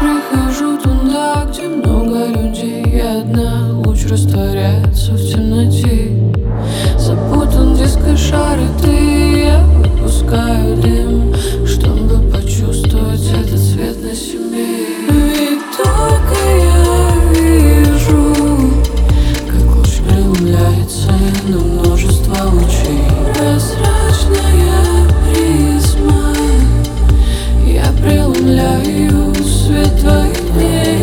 прихожу туда, где много людей, и одна луч растворяется в темноте. Запутан дискошар, и ты, я выпускаю дым, чтобы почувствовать этот свет на себе. Ведь только я вижу, как луч преломляется на множество лучей. Прозрачная призма, я преломляю свет твоих дней.